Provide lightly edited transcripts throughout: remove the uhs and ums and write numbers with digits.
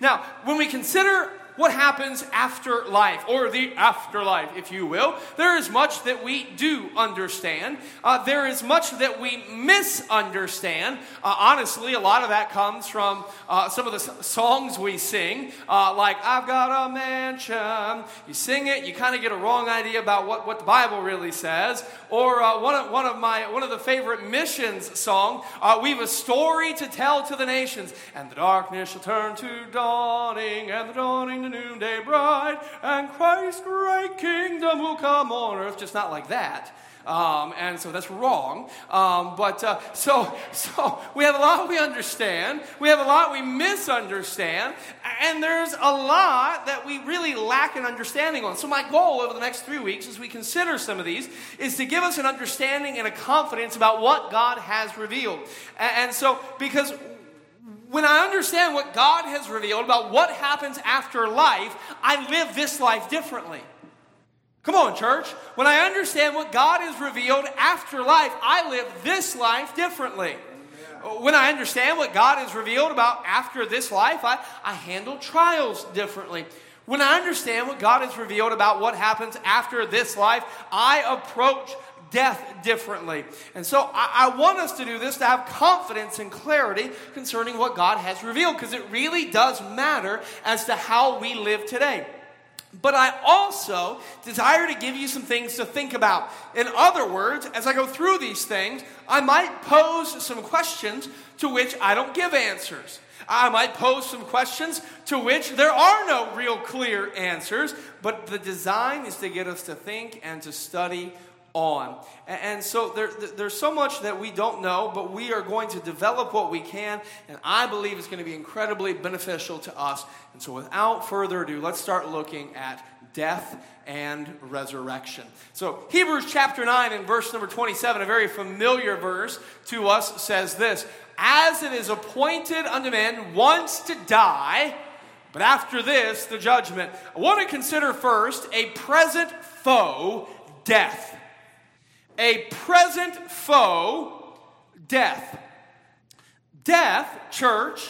Now, when we consider what happens after life, or the afterlife, if you will, there is much that we do understand. There is much that we misunderstand. Honestly, a lot of that comes from some of the songs we sing, like "I've Got a Mansion." You sing it, you kind of get a wrong idea about what the Bible really says. Or one of the favorite missions song, "We've a story to tell to the nations, and the darkness shall turn to dawning, and the dawning the noonday bright, and Christ's great kingdom will come on earth." Just not like that. And so that's wrong. So we have a lot we understand. We have a lot we misunderstand. And there's a lot that we really lack an understanding on. So my goal over the next 3 weeks as we consider some of these is to give us an understanding and a confidence about what God has revealed. And so because when I understand what God has revealed about what happens after life, I live this life differently. Come on, church. When I understand what God has revealed after life, I live this life differently. Amen. When I understand what God has revealed about after this life, I handle trials differently. When I understand what God has revealed about what happens after this life, I approach death differently. And so I want us to do this to have confidence and clarity concerning what God has revealed, because it really does matter as to how we live today. But I also desire to give you some things to think about. In other words, as I go through these things, I might pose some questions to which I don't give answers. I might pose some questions to which there are no real clear answers, but the design is to get us to think and to study on. And so there's so much that we don't know, but we are going to develop what we can, and I believe it's going to be incredibly beneficial to us. And so without further ado, let's start looking at death and resurrection. So Hebrews chapter 9 and verse number 27, a very familiar verse to us, says this: "As it is appointed unto men once to die, but after this the judgment." I want to consider first a present foe, death. A present foe, death. Death, church,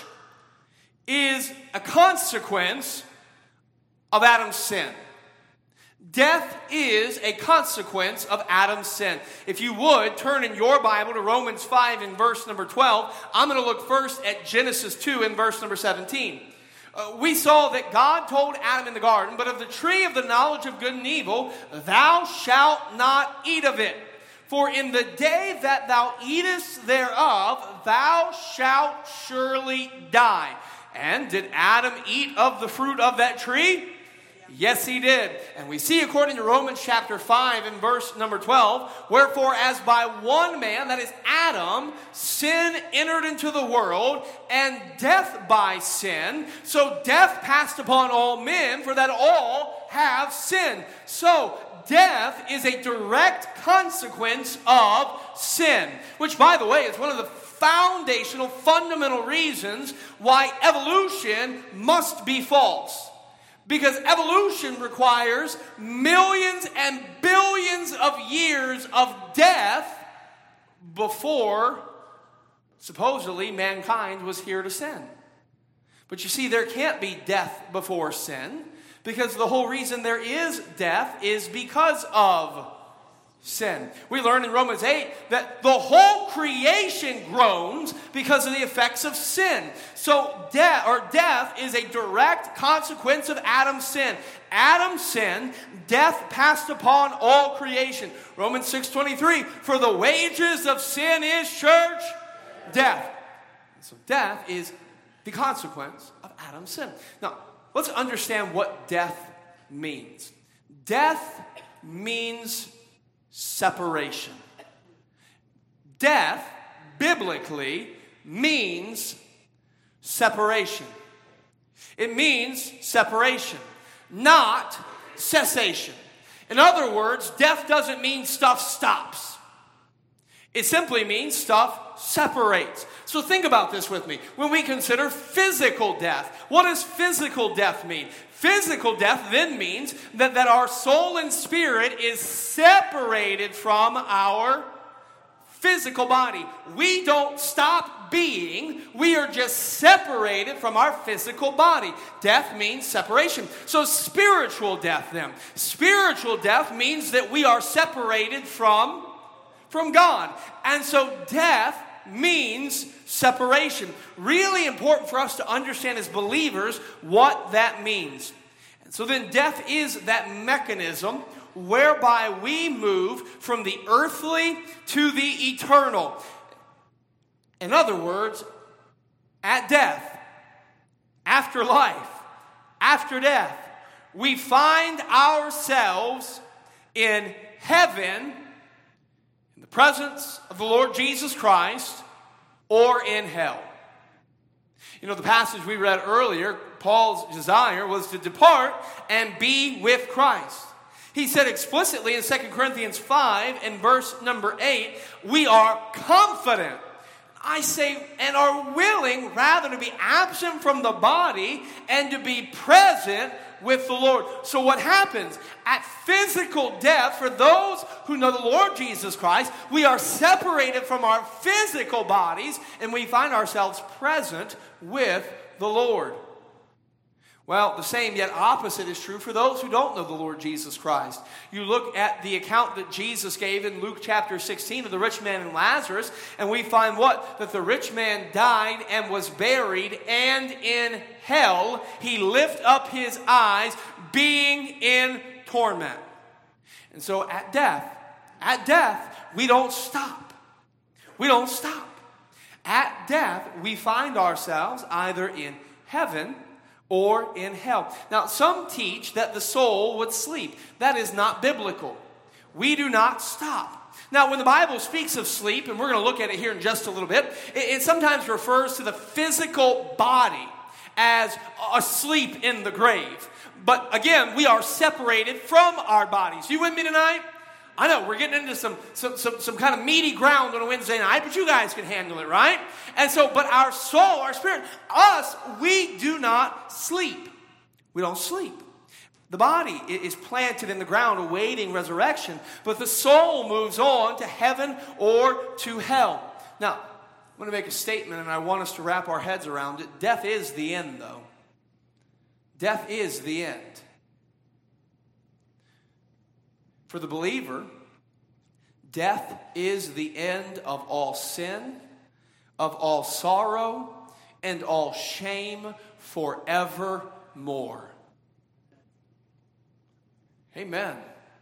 is a consequence of Adam's sin. Death is a consequence of Adam's sin. If you would, turn in your Bible to Romans 5 and verse number 12. I'm going to look first at Genesis 2 and verse number 17. We saw that God told Adam in the garden, "But of the tree of the knowledge of good and evil, thou shalt not eat of it. For in the day that thou eatest thereof, thou shalt surely die." And did Adam eat of the fruit of that tree? Yes, he did. And we see according to Romans chapter 5 and verse number 12, "Wherefore as by one man," that is Adam, "sin entered into the world, and death by sin, so death passed upon all men, for that all have sinned." So death is a direct consequence of sin, which, by the way, is one of the foundational, fundamental reasons why evolution must be false. Because evolution requires millions and billions of years of death before, supposedly, mankind was here to sin. But you see, there can't be death before sin, because the whole reason there is death is because of sin. We learn in Romans 8 that the whole creation groans because of the effects of sin. So death is a direct consequence of Adam's sin. Adam's sin, death passed upon all creation. Romans 6:23, "For the wages of sin is," church, "death." So death is the consequence of Adam's sin. Now, let's understand what death means. Death means separation. Death, biblically, means separation. It means separation, not cessation. In other words, death doesn't mean stuff stops. It simply means stuff separates. So think about this with me. When we consider physical death, what does physical death mean? Physical death then means that our soul and spirit is separated from our physical body. We don't stop being. We are just separated from our physical body. Death means separation. So spiritual death then. Spiritual death means that we are separated from God. And so death means separation. Really important for us to understand as believers what that means. And so then death is that mechanism whereby we move from the earthly to the eternal. In other words, at death, after life, after death, we find ourselves in heaven, in the presence of the Lord Jesus Christ, or in hell. You know, the passage we read earlier, Paul's desire was to depart and be with Christ. He said explicitly in 2 Corinthians 5 and verse number 8, we are confident, I say, and are willing rather to be absent from the body and to be present with the Lord. So what happens? At physical death, for those who know the Lord Jesus Christ, we are separated from our physical bodies and we find ourselves present with the Lord. Well, the same yet opposite is true for those who don't know the Lord Jesus Christ. You look at the account that Jesus gave in Luke chapter 16 of the rich man and Lazarus, and we find what? That the rich man died and was buried, and in hell he lifted up his eyes, being in torment. And so at death, we don't stop. We don't stop. At death, we find ourselves either in heaven or in hell. Now, some teach that the soul would sleep. That is not biblical. We do not stop. Now, when the Bible speaks of sleep, and we're going to look at it here in just a little bit, it sometimes refers to the physical body as asleep in the grave. But again, we are separated from our bodies. You with me tonight? I know, we're getting into some kind of meaty ground on a Wednesday night, but you guys can handle it, right? And so, but our soul, our spirit, us, we do not sleep. We don't sleep. The body is planted in the ground awaiting resurrection, but the soul moves on to heaven or to hell. Now, I'm going to make a statement, and I want us to wrap our heads around it. Death is the end, though. Death is the end. For the believer, death is the end of all sin, of all sorrow, and all shame forevermore. Amen.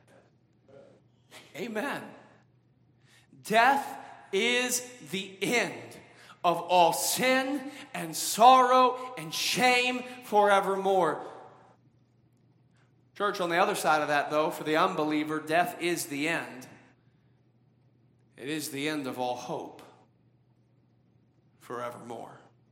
Amen. Death is the end of all sin and sorrow and shame forevermore. Church, on the other side of that, though, for the unbeliever, death is the end. It is the end of all hope forevermore.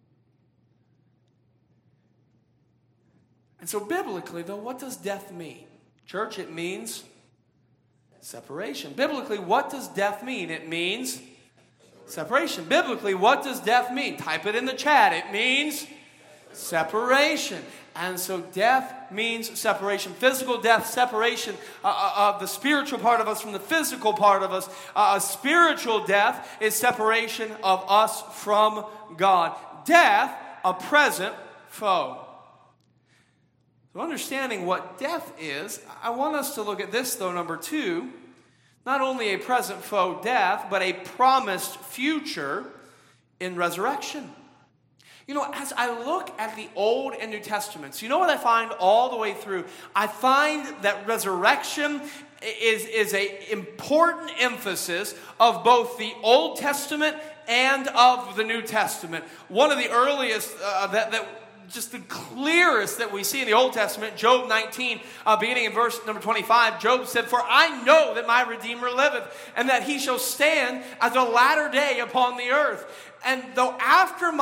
And so biblically, though, what does death mean? Church, it means separation. Biblically, what does death mean? It means separation. Biblically, what does death mean? Type it in the chat. It means separation. And so death means separation. Physical death, separation of the spiritual part of us from the physical part of us. Spiritual death is separation of us from God. Death, a present foe. So understanding what death is, I want us to look at this, though, number 2. Not only a present foe, death, but a promised future in resurrection. You know, as I look at the Old and New Testaments, you know what I find all the way through? I find that resurrection is an important emphasis of both the Old Testament and of the New Testament. One of the earliest, just the clearest that we see in the Old Testament, Job 19, beginning in verse number 25, Job said, "For I know that my Redeemer liveth, and that he shall stand as a latter day upon the earth. And though after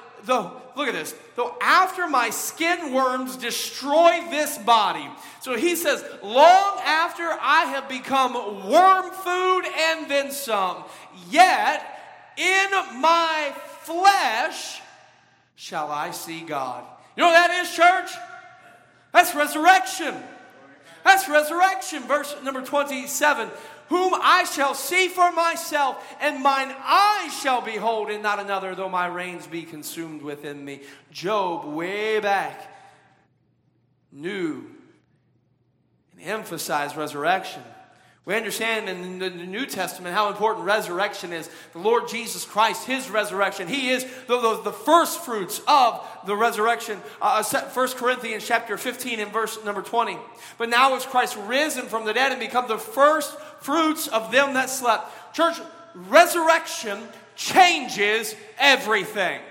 my skin worms destroy this body." So he says, long after I have become worm food and then some, yet in my flesh shall I see God. You know what that is, church? That's resurrection. That's resurrection. Verse number 27. Whom I shall see for myself, and mine eyes shall behold, and not another, though my reins be consumed within me. Job, way back, knew and emphasized resurrection. We understand in the New Testament how important resurrection is. The Lord Jesus Christ, His resurrection, He is the first fruits of the resurrection. 1 Corinthians chapter 15 and verse number 20. But now is Christ risen from the dead and become the first fruits of them that slept. Church, resurrection changes everything.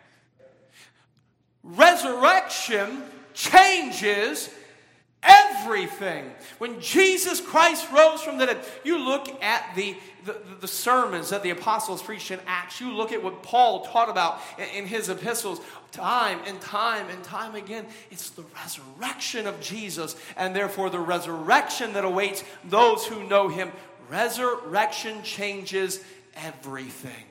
Resurrection changes everything. When Jesus Christ rose from the dead, you look at the sermons that the apostles preached in Acts. You look at what Paul taught about in his epistles time and time and time again. It's the resurrection of Jesus, and therefore the resurrection that awaits those who know Him. Resurrection changes everything.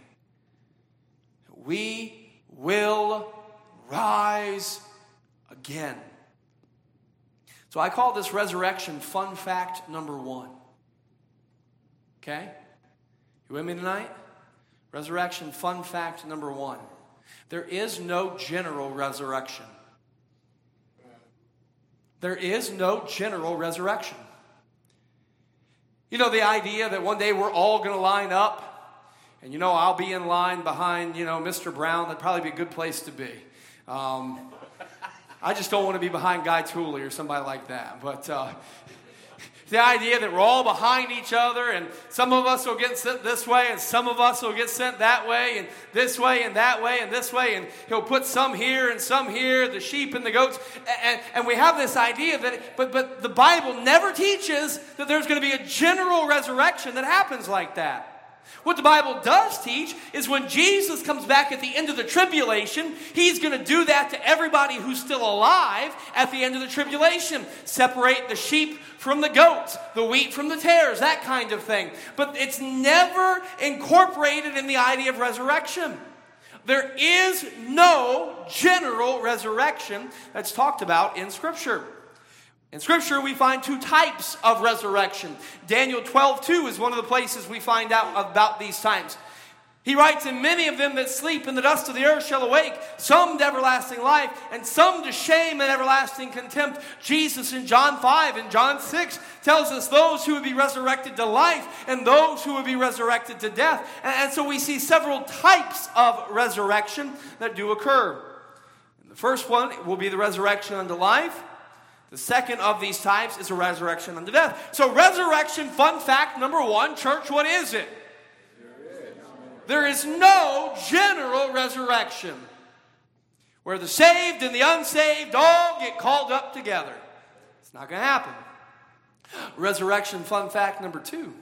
We will rise again. So I call this resurrection fun fact number 1. Okay? You with me tonight? Resurrection fun fact number 1. There is no general resurrection. There is no general resurrection. You know, the idea that one day we're all going to line up, and I'll be in line behind, Mr. Brown. That'd probably be a good place to be. I just don't want to be behind Guy Tooley or somebody like that. But the idea that we're all behind each other, and some of us will get sent this way, and some of us will get sent that way, and this way, and that way, and this way, and He'll put some here and some here, the sheep and the goats, and we have this idea that, but the Bible never teaches that there's going to be a general resurrection that happens like that. What the Bible does teach is when Jesus comes back at the end of the tribulation, He's going to do that to everybody who's still alive at the end of the tribulation. Separate the sheep from the goats, the wheat from the tares, that kind of thing. But it's never incorporated in the idea of resurrection. There is no general resurrection that's talked about in Scripture. In Scripture, we find 2 types of resurrection. Daniel 12:2 is one of the places we find out about these times. He writes, and many of them that sleep in the dust of the earth shall awake, some to everlasting life, and some to shame and everlasting contempt. Jesus in John 5 and John 6 tells us those who would be resurrected to life and those who would be resurrected to death. And so we see several types of resurrection that do occur. And the first one will be the resurrection unto life. The second of these types is a resurrection unto death. So resurrection, fun fact number 1, church, what is it? There is no general resurrection where the saved and the unsaved all get called up together. It's not going to happen. Resurrection, fun fact number 2.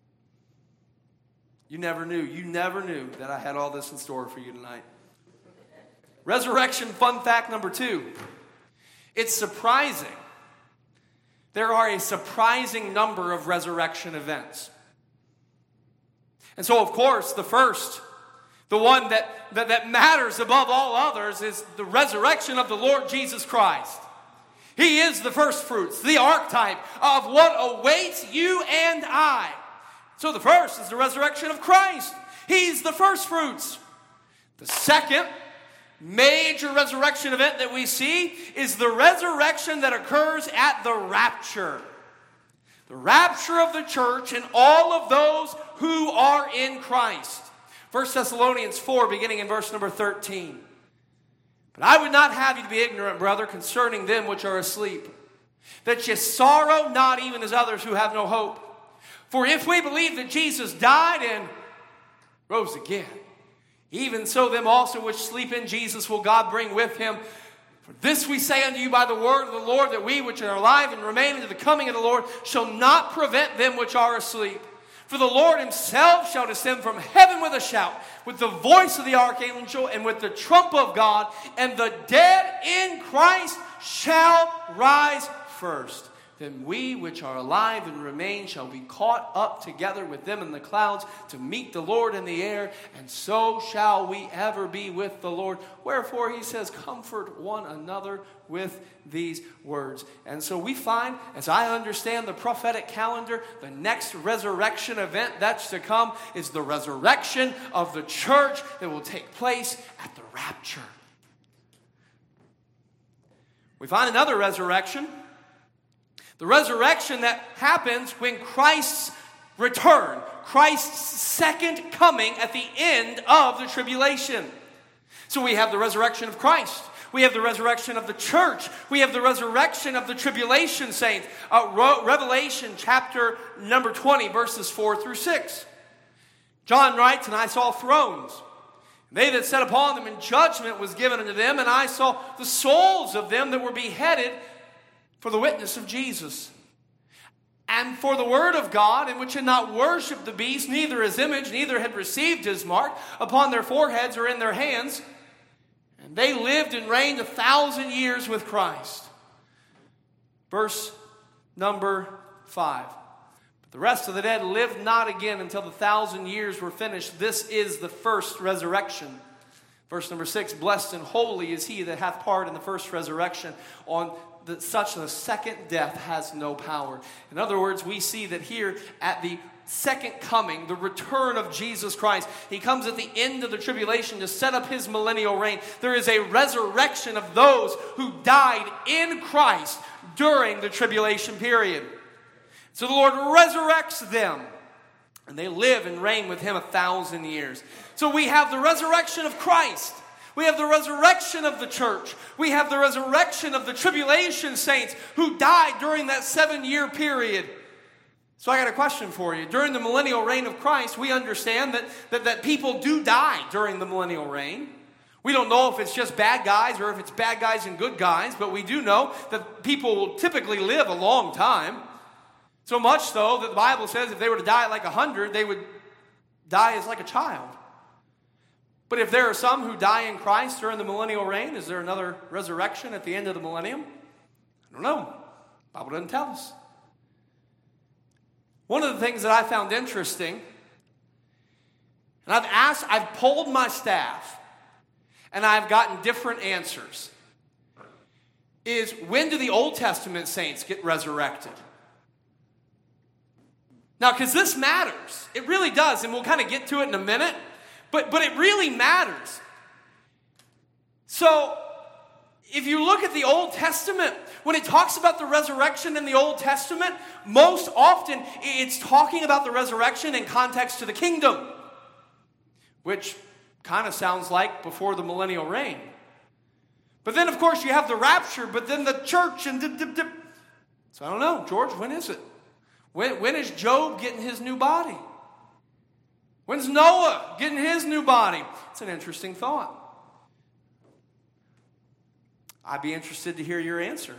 You never knew that I had all this in store for you tonight. Resurrection, fun fact number 2. It's surprising. There are a surprising number of resurrection events. And so, of course, the first, the one that matters above all others, is the resurrection of the Lord Jesus Christ. He is the first fruits, the archetype of what awaits you and I. So the first is the resurrection of Christ. He's the first fruits. The second major resurrection event that we see is the resurrection that occurs at the rapture. The rapture of the church and all of those who are in Christ. 1 Thessalonians 4, beginning in verse number 13. But I would not have you to be ignorant, brother, concerning them which are asleep, that ye sorrow not even as others who have no hope. For if we believe that Jesus died and rose again, even so them also which sleep in Jesus will God bring with Him. For this we say unto you by the word of the Lord, that we which are alive and remain unto the coming of the Lord shall not prevent them which are asleep. For the Lord Himself shall descend from heaven with a shout, with the voice of the archangel, and with the trump of God, and the dead in Christ shall rise first. then we which are alive and remain shall be caught up together with them in the clouds to meet the Lord in the air, and so shall we ever be with the Lord. Wherefore he says, comfort one another with these words. And so we find, as I understand the prophetic calendar, the next resurrection event that's to come is the resurrection of the church that will take place at the rapture. We find another resurrection. The resurrection that happens when Christ's return, Christ's second coming at the end of the tribulation. So we have the resurrection of Christ. We have the resurrection of the church. We have the resurrection of the tribulation saints. Revelation chapter number 20, verses 4 through 6. John writes, and I saw thrones. They that sat upon them, and judgment was given unto them, and I saw the souls of them that were beheaded for the witness of Jesus, and for the word of God, in which had not worshipped the beast, neither his image, neither had received his mark upon their foreheads or in their hands. And they lived and reigned 1,000 years with Christ. Verse number 5. But the rest of the dead lived not again until the 1,000 years were finished. This is the first resurrection. Verse number 6. Blessed and holy is he that hath part in the first resurrection. On such the second death has no power. In other words, we see that here at the second coming, the return of Jesus Christ, he comes at the end of the tribulation to set up his millennial reign. There is a resurrection of those who died in Christ during the tribulation period. So the Lord resurrects them, and they live and reign with him 1,000 years. So we have the resurrection of Christ. We have the resurrection of the church. We have the resurrection of the tribulation saints who died during that 7-year period. So I got a question for you. During the millennial reign of Christ, we understand that people do die during the millennial reign. We don't know if it's just bad guys or if it's bad guys and good guys, but we do know that people will typically live a long time. So much so that the Bible says if they were to die at like 100, they would die as like a child. But if there are some who die in Christ during the millennial reign, is there another resurrection at the end of the millennium? I don't know. The Bible doesn't tell us. One of the things that I found interesting, and I've polled my staff, and I've gotten different answers, is when do the Old Testament saints get resurrected? Now, because this matters. It really does, and we'll kind of get to it in a minute. But it really matters. So, if you look at the Old Testament, when it talks about the resurrection in the Old Testament, most often it's talking about the resurrection in context to the kingdom, which kind of sounds like before the millennial reign. But then, of course, you have the rapture, but then the church, and So I don't know, George, when is it? When is Job getting his new body? When's Noah getting his new body? It's an interesting thought. I'd be interested to hear your answer.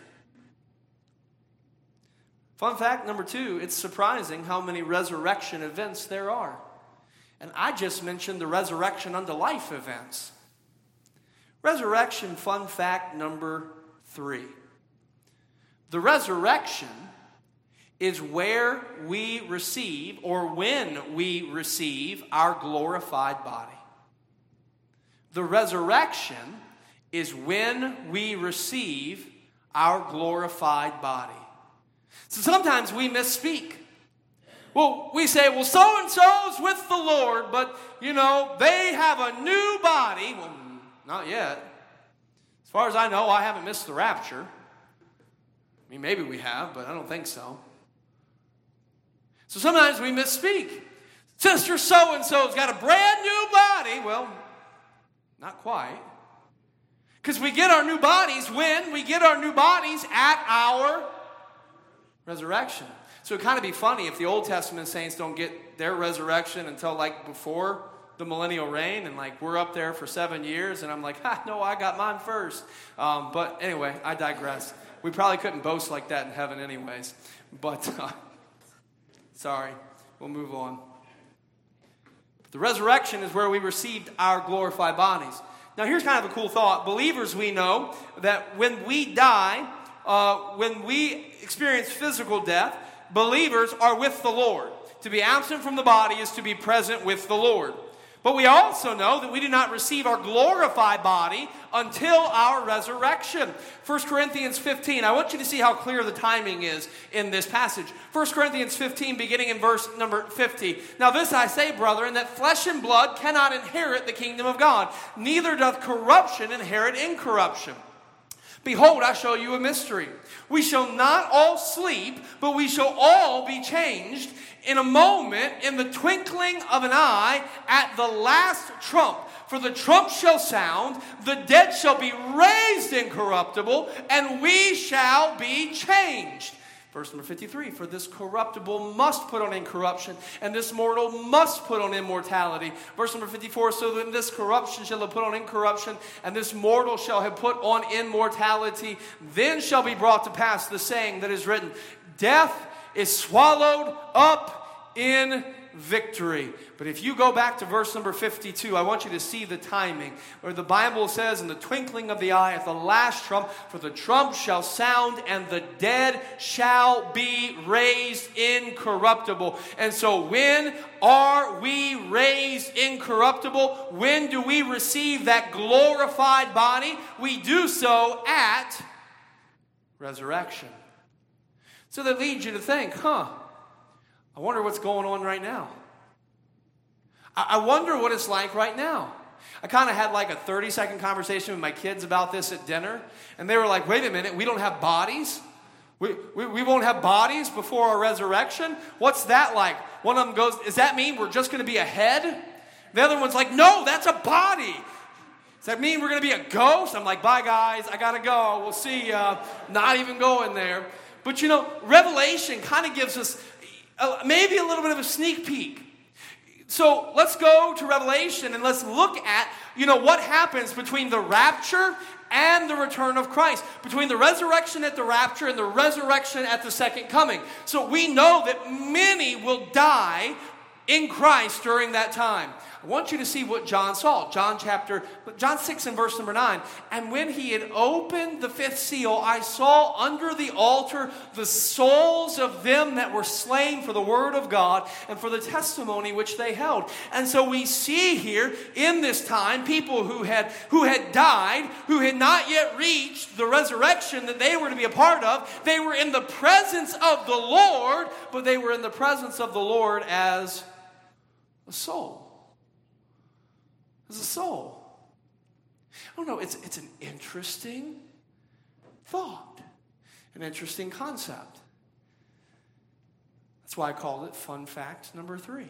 Fun fact number 2, it's surprising how many resurrection events there are. And I just mentioned the resurrection unto life events. Resurrection fun fact number 3. The resurrection is where we receive, or when we receive, our glorified body. The resurrection is when we receive our glorified body. So sometimes we misspeak. Well, we say, well, so-and-so's with the Lord, but, they have a new body. Well, not yet. As far as I know, I haven't missed the rapture. I mean, maybe we have, but I don't think so. So sometimes we misspeak. Sister so-and-so's got a brand new body. Well, not quite. Because we get our new bodies when? We get our new bodies at our resurrection. So it'd kind of be funny if the Old Testament saints don't get their resurrection until like before the millennial reign, and like we're up there for 7 years, and I'm like, no, I got mine first. But anyway, I digress. We probably couldn't boast like that in heaven anyways. But sorry, we'll move on. The resurrection is where we received our glorified bodies. Now here's kind of a cool thought. Believers, we know that when we die, when we experience physical death, believers are with the Lord. To be absent from the body is to be present with the Lord. But we also know that we do not receive our glorified body until our resurrection. 1 Corinthians 15. I want you to see how clear the timing is in this passage. 1 Corinthians 15, beginning in verse number 50. Now this I say, brethren, that flesh and blood cannot inherit the kingdom of God, neither doth corruption inherit incorruption. Behold, I show you a mystery. We shall not all sleep, but we shall all be changed in a moment, in the twinkling of an eye, at the last trump. For the trump shall sound, the dead shall be raised incorruptible, and we shall be changed. Verse number 53, for this corruptible must put on incorruption, and this mortal must put on immortality. Verse number 54, so that this corruption shall have put on incorruption, and this mortal shall have put on immortality. Then shall be brought to pass the saying that is written, death is swallowed up in victory. But if you go back to verse number 52, I want you to see the timing, where the Bible says, in the twinkling of the eye at the last trump, for the trump shall sound and the dead shall be raised incorruptible. And so when are we raised incorruptible? When do we receive that glorified body? We do so at resurrection. So that leads you to think, I wonder what's going on right now. I wonder what it's like right now. I kind of had like a 30-second conversation with my kids about this at dinner. And they were like, wait a minute, we don't have bodies? We won't have bodies before our resurrection? What's that like? One of them goes, does that mean we're just going to be a head? The other one's like, no, that's a body. Does that mean we're going to be a ghost? I'm like, bye guys, I got to go. We'll see ya. Not even going there. But you know, Revelation kind of gives us maybe a little bit of a sneak peek. So let's go to Revelation and let's look at, what happens between the rapture and the return of Christ. Between the resurrection at the rapture and the resurrection at the second coming. So we know that many will die in Christ during that time. I want you to see what John saw. John 6 and verse number 9. And when he had opened the fifth seal, I saw under the altar the souls of them that were slain for the word of God and for the testimony which they held. And so we see here in this time people who had died, who had not yet reached the resurrection that they were to be a part of. They were in the presence of the Lord, but they were in the presence of the Lord as a soul. As a soul. I don't know, it's an interesting thought, an interesting concept. That's why I called it fun fact number 3.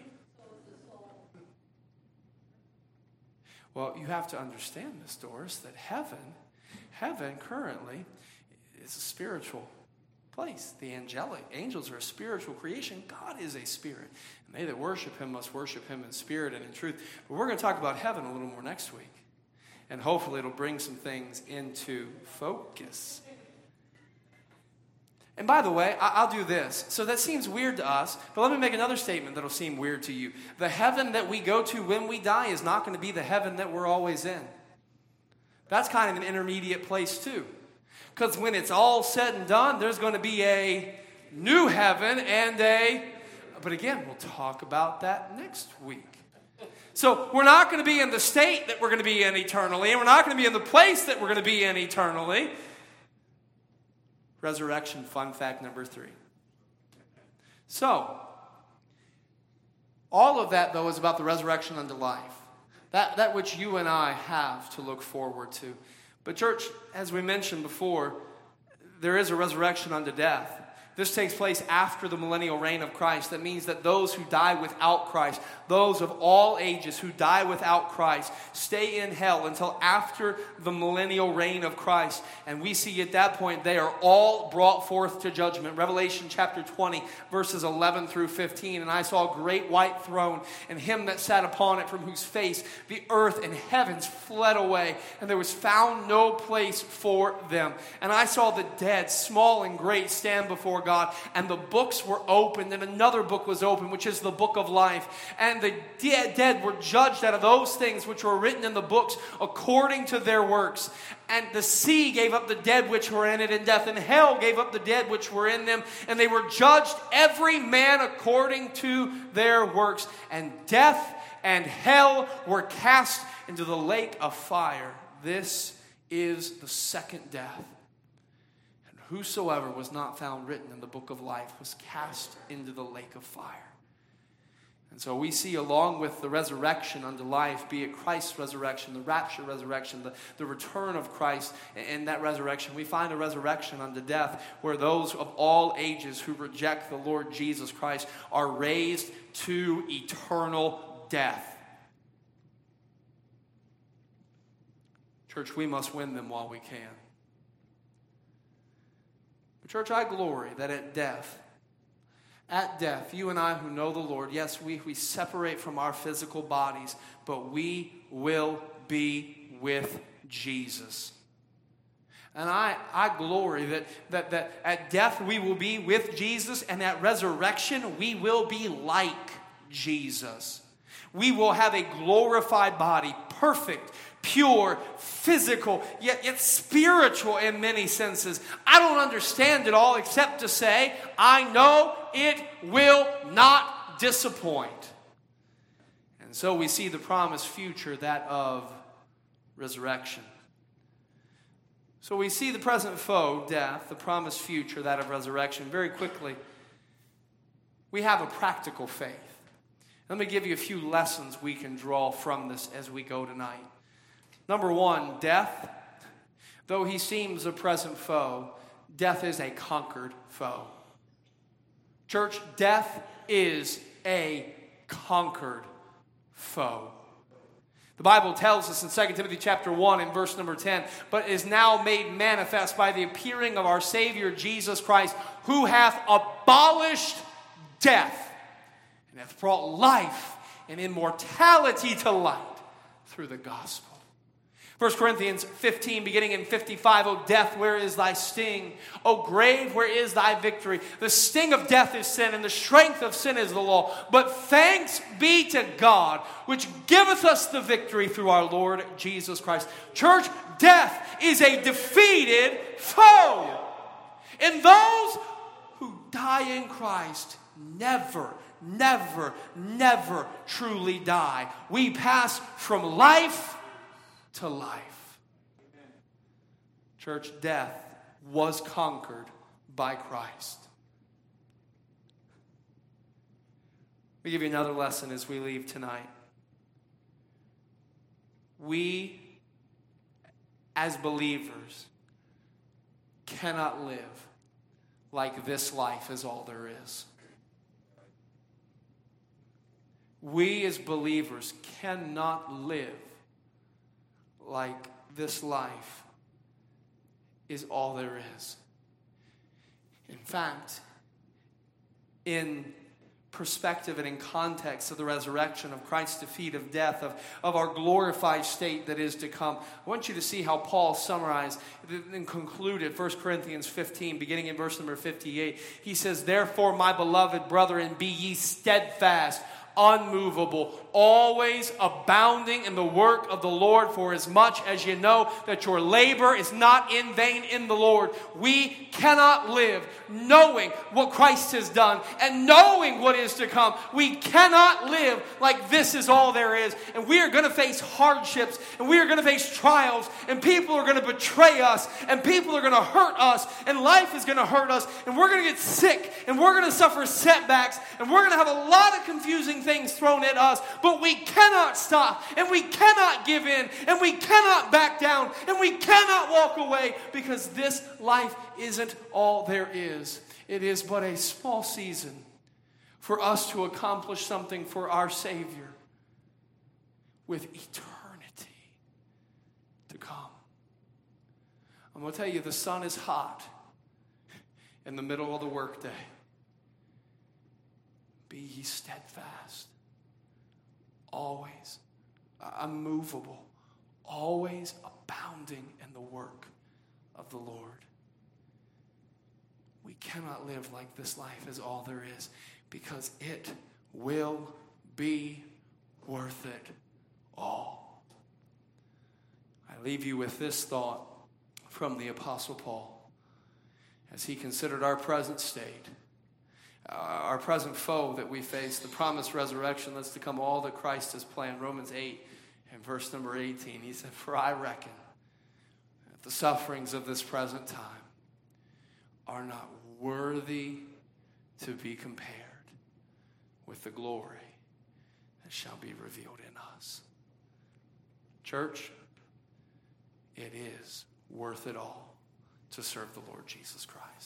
Well, you have to understand this, Doris, that heaven currently is a spiritual place. The angels are a spiritual creation. God is a spirit. And they that worship him must worship him in spirit and in truth. But we're going to talk about heaven a little more next week. And hopefully it'll bring some things into focus. And by the way, I'll do this. So that seems weird to us, but let me make another statement that'll seem weird to you. The heaven that we go to when we die is not going to be the heaven that we're always in. That's kind of an intermediate place too. Because when it's all said and done, there's going to be a new heaven but again, we'll talk about that next week. So we're not going to be in the state that we're going to be in eternally, and we're not going to be in the place that we're going to be in eternally. Resurrection, fun fact number 3. So, all of that, though, is about the resurrection unto life. That which you and I have to look forward to. But church, as we mentioned before, there is a resurrection unto death. This takes place after the millennial reign of Christ. That means that those who die without Christ, those of all ages who die without Christ, stay in hell until after the millennial reign of Christ. And we see at that point they are all brought forth to judgment. Revelation chapter 20, verses 11 through 15. And I saw a great white throne, and him that sat upon it, from whose face the earth and heavens fled away, and there was found no place for them. And I saw the dead, small and great, stand before before God, and the books were opened, and another book was opened, which is the book of life. And the dead were judged out of those things which were written in the books according to their works. And the sea gave up the dead which were in it, and death and hell gave up the dead which were in them. And they were judged every man according to their works. And death and hell were cast into the lake of fire. This is the second death. And whosoever was not found written in the book of life was cast into the lake of fire. And so we see, along with the resurrection unto life, be it Christ's resurrection, the rapture resurrection, the return of Christ in that resurrection, we find a resurrection unto death, where those of all ages who reject the Lord Jesus Christ are raised to eternal death. Church, we must win them while we can. But church, I glory that at death, you and I who know the Lord, yes, we separate from our physical bodies, but we will be with Jesus. And I glory that at death we will be with Jesus, and at resurrection we will be like Jesus. We will have a glorified body, perfect, pure, physical, yet spiritual in many senses. I don't understand it all except to say, I know it will not disappoint. And so we see the promised future, that of resurrection. So we see the present foe, death, the promised future, that of resurrection. Very quickly, we have a practical faith. Let me give you a few lessons we can draw from this as we go tonight. Number one, death. Though he seems a present foe, death is a conquered foe. Church, death is a conquered foe. The Bible tells us in 2 Timothy chapter 1 and verse number 10, but is now made manifest by the appearing of our Savior Jesus Christ, who hath abolished death and hath brought life and immortality to light through the gospel. 1 Corinthians 15, beginning in 55, O death, where is thy sting? O grave, where is thy victory? The sting of death is sin, and the strength of sin is the law. But thanks be to God, which giveth us the victory through our Lord Jesus Christ. Church, death is a defeated foe. And those who die in Christ never truly die. We pass from life to life. Church, death was conquered by Christ. Let me give you another lesson as we leave tonight. We, as believers, cannot live like this life is all there is. We, as believers, cannot live like this life is all there is. In fact, in perspective and in context of the resurrection of Christ's defeat of death, of our glorified state that is to come, I want you to see how Paul summarized and concluded 1 Corinthians 15, beginning in verse number 58. He says, therefore, my beloved brethren, be ye steadfast, unmovable, always abounding in the work of the Lord, for as much as you know that your labor is not in vain in the Lord. We cannot live knowing what Christ has done and knowing what is to come. We cannot live like this is all there is. And we are going to face hardships, and we are going to face trials, and people are going to betray us, and people are going to hurt us, and life is going to hurt us, and we're going to get sick, and we're going to suffer setbacks, and we're going to have a lot of confusing things thrown at us. But we cannot stop, and we cannot give in, and we cannot back down, and we cannot walk away, because this life isn't all there is. It is but a small season for us to accomplish something for our Savior with eternity to come. I'm going to tell you, the sun is hot in the middle of the workday. Be ye steadfast, always unmovable, always abounding in the work of the Lord. we cannot live like this life is all there is, because it will be worth it all. I leave you with this thought from the Apostle Paul as he considered our present state, our present foe that we face, the promised resurrection that's to come, all that Christ has planned. Romans 8 and verse number 18, he said, "For I reckon that the sufferings of this present time are not worthy to be compared with the glory that shall be revealed in us." Church, it is worth it all to serve the Lord Jesus Christ.